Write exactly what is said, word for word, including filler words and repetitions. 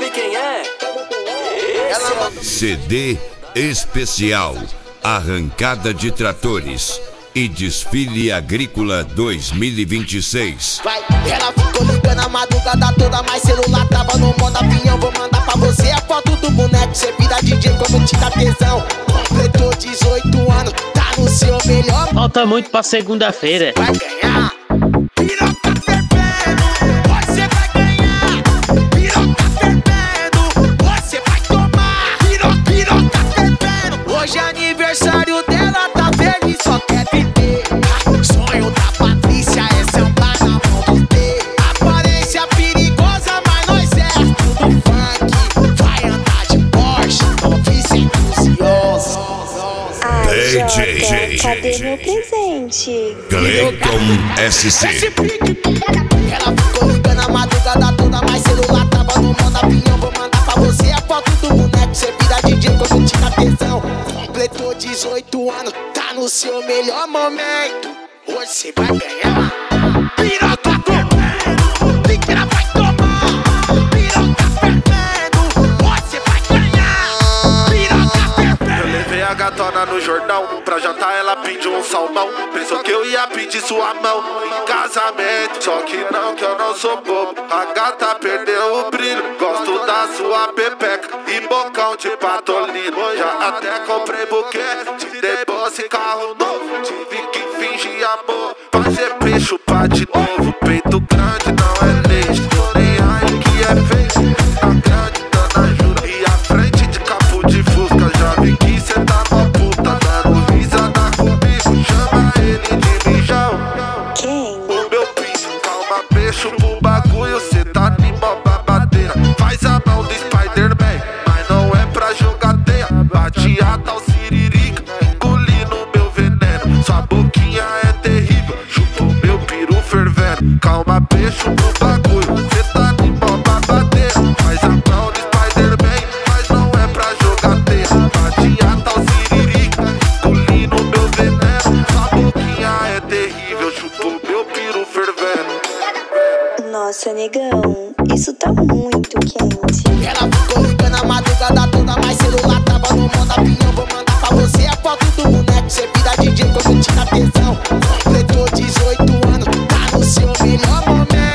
Sabe quem é? Esse é o C D especial Arrancada de Tratores e Desfile Agrícola dois mil e vinte e seis. Vai, ela ficou ligando a madrugada toda, mas celular tava no modo avião. Vou mandar pra você a foto do boneco, cê vira D J quando te dá tesão. Completou dezoito anos, tá no seu melhor. Falta muito pra segunda-feira. Vai ganhar, piroca fervendo, você vai ganhar. Piroca fervendo, você vai tomar. Piroca, piroca fervendo. Hoje é aniversário dela, tá feliz, só quer viver. Sonho da Patrícia é sentar na mão do T. Aparência perigosa, mas nós é tudo funk. Vai andar de Porsche, novecentos e onze. D J, Jota, cadê meu presente? Cleiton S C. Ela ficou ligando a madrugada toda, mas celular tava no modo avião. Vou mandar pra você a foto do boneco, cê vira D J quando te dá tesão. Completou dezoito anos, tá no seu melhor momento. Hoje cê vai ganhar. Piroca fervendo, Liqueira vai tomar. Piroca fervendo, você vai ganhar. Piroca fervendo. Eu levei a gatona no jornal, pra jantar ela pediu um salmão. Pensou que eu ia pedir sua mão em casamento, só que não, que eu não sou bobo. A gata perdeu o brilho, gosto da sua pepeca e bocão de patolino. Já até comprei buquê, te dei bolsa e carro novo. Tive que fingir amor, fazer peixe pra de novo. Peito grande não é leite, tô nem aí que é feio. Tá grande, dando jura, e a frente de capo de fusca. Já vi que cê tá uma puta, dando risada comigo. Chama ele de mijão. Quem? O meu pinto, calma, beijo pro bagulho. Cê tá de mó babadeira. Faz a mão do Spider-Man, mas não é pra jogar teia. Bate a tal siririca, engolindo meu veneno. Sua boquinha é terrível, chupa o meu peru fervendo. Calma, beijo pro bagulho. Cê tá de mó babadeira. Faz a mão do Spider-Man, mas não é pra jogar teia. Bate a tal siririca, engolindo meu veneno. Sua boquinha é terrível, chupa o meu peru fervendo. Nossa, negão, isso tá muito quente. Ela ficou ligando a madrugada toda, mas celular tava no modo avião. Vou mandar pra você a foto do boneco, cê vira D J quando te dá tesão. Completou dezoito anos, tá no seu melhor momento.